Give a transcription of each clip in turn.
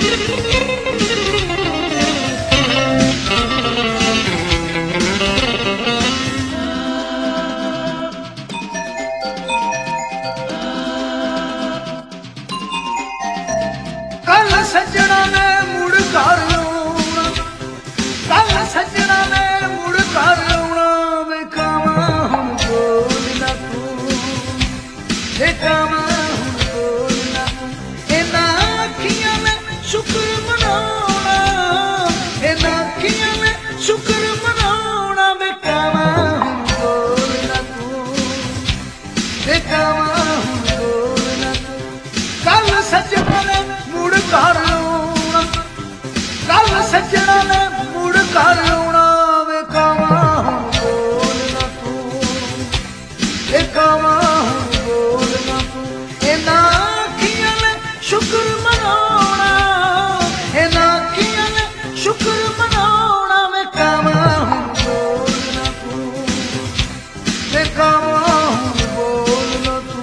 सजना ने मुड़ कर आउणा, कल सजना ने मुड़ कर आउणा, वे कावां हुण बोल ना तू, वे कावां हुण बोल ना तू, इन्हां अखियां ने शुक्र मनाउणा, इन्हां अखियां ने शुक्र मनाउणा, वे कावां हुण बोल ना तू, वे कावां हुण बोल ना तू, कल सजना ने मुड़ कर आउणा, कल सजना ने मुड़ कर आउणा, वे कावां हुण बोल ना तू, वे कावां हुण बोल ना तू, इन्हां अखियां ने शुक्र मनाउणा, इन्हां अखियां ने शुक्र मनाउणा, वे कावां हुण बोल ना तू, वे कावां हुण बोल ना तू।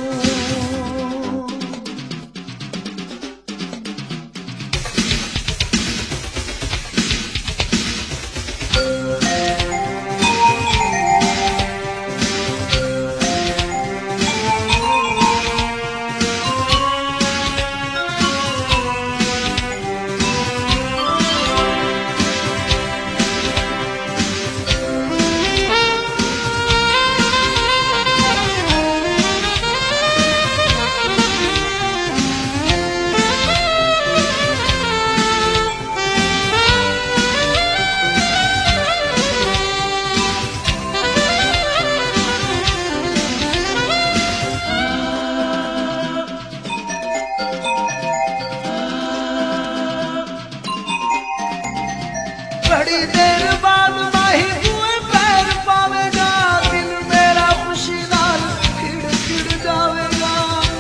बड़ी देर बाद माही हुए पैर पावेगा, दिल मेरा खुशी नाल खिड़ खिड़ जावेगा,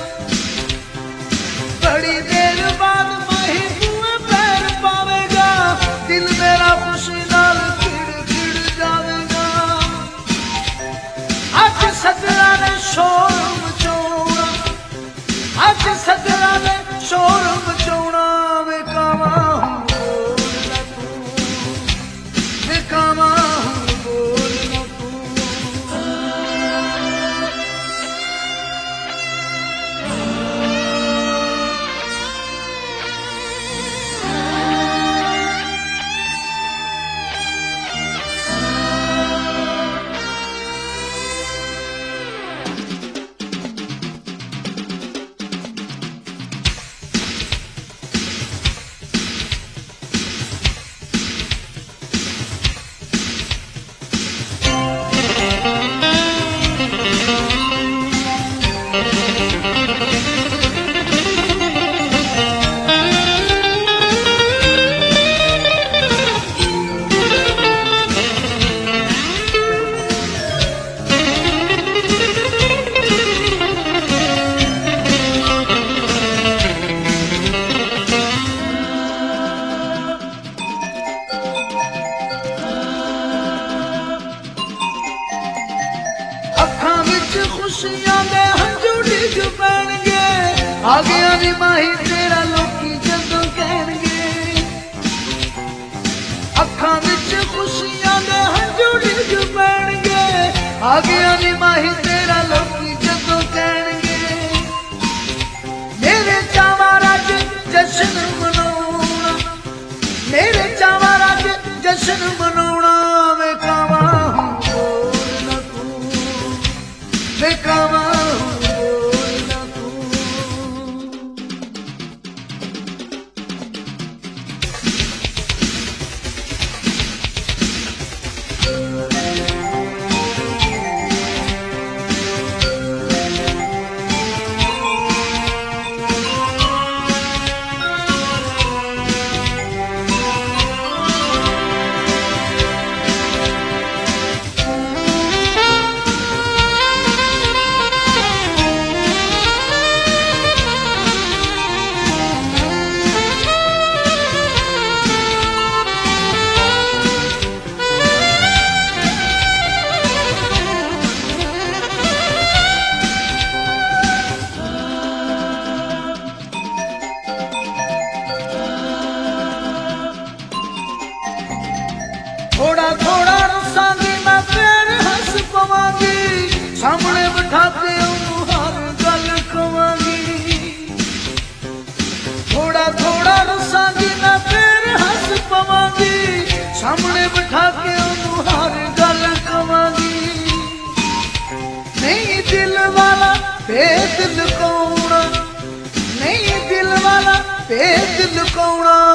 बड़ी देर बाद माही हुए पैर पावेगा, दिल मेरा खुशी नाल खिड़ खिड़ जावेगा, अज सजना ने शोर मचाउणा, अज सजना ने शोर मचाउणा, वे कावां हुण बोल ना तू, वे कावां हुण बोल ना तू। खुशियां दे हंझू डिग पैणगे, आ गया नी माही तेरा लोकी जदों कहणगे, अखां विच खुशियां दे हंझू डिग पैणगे, आ गया नी माही तेरा लोकी जदों कहणगे, मेरे चावां रज जश्न मनाउणा, मेरे चावां रज जश्न मनाउणा, वे कावां हुण बोल ना तू, वे कावां हुण बोल ना तू। ਸਾਹਮਣੇ ਬਿਠਾ ਕੇ ਉਹਨੂੰ ਹਰ ਗੱਲ ਕਵਾਂਗੀ। ਥੋੜਾ ਥੋੜਾ ਰਸਾਂਗੀ ਨਾ ਫੇਰ ਹੱਸ ਪਵਾਂਗੀ। ਸਾਹਮਣੇ ਬਿਠਾ ਕੇ ਉਹਨੂੰ ਹਰ ਗੱਲ ਕਵਾਂਗੀ। ਨਹੀਂ ਦਿਲ ਵਾਲਾ ਭੇਦ ਲੁਕਾਉਣਾ, ਨਹੀਂ ਦਿਲ ਵਾਲਾ ਭੇਦ ਲੁਕਾਉਣਾ।